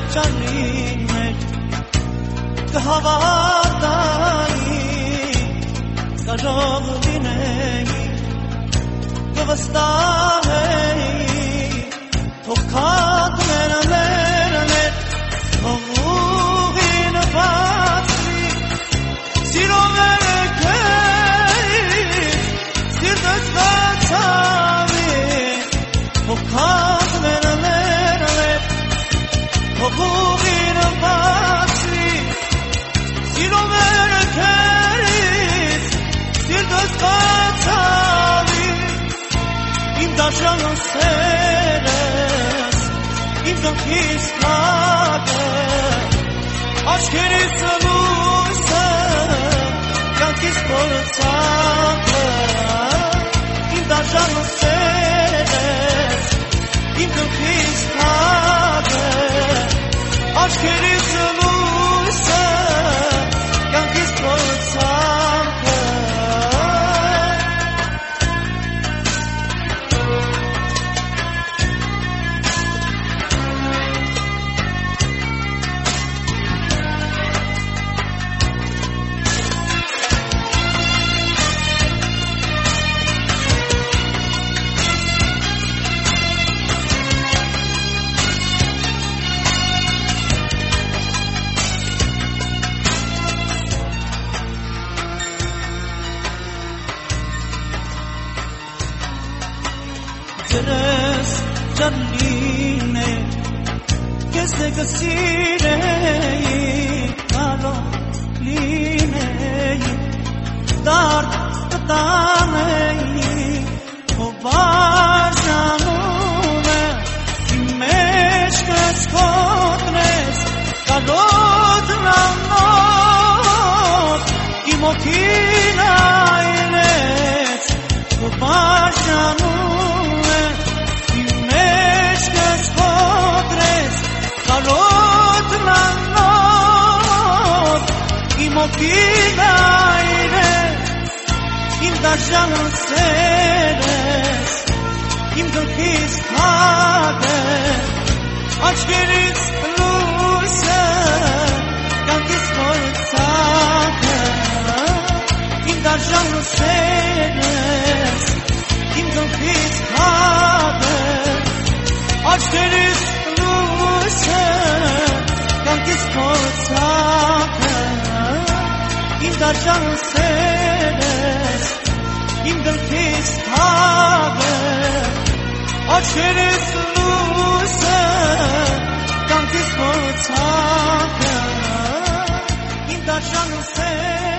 Ճանիներ կհավատայի կժող լինեի կվստահեի թող քաթները մեր թող ուղին բացվի սիրով երեքեից սիրտս բացավի թող քաթները մեր թող ուղին բացվի սիրով երեքեից սիրտս բացավի իմ դաշան սերս իմ գնքիս կատը աչքերիս լույսը կյանքիս փորձակը իմ դաշան սերս իմ գնքիս կատը աչքերիս լույսը կյանքիս փորձակը Ջրես ջանլինե քեզ կսիրեի կարող լինեի դարդ կտանեի ով բաժանում է իմ մեջ կսկոտնես կարոտն անոտ իմ օքին այլեց ով բաժանում Մոքին այրես, իմ դաշան սերես, իմ գլքիս քադը, աչքերից լույսը, կյանքիս փորձակը, իմ դաշան սերես, իմ գլքիս քադը, աչքերից լույսը, կյանքիս փորձակը Իմ դաշան սերես, իմ գլքիս քավը, աչքերից լույսը, կյանքիս փորձակը, իմ դաշան սերես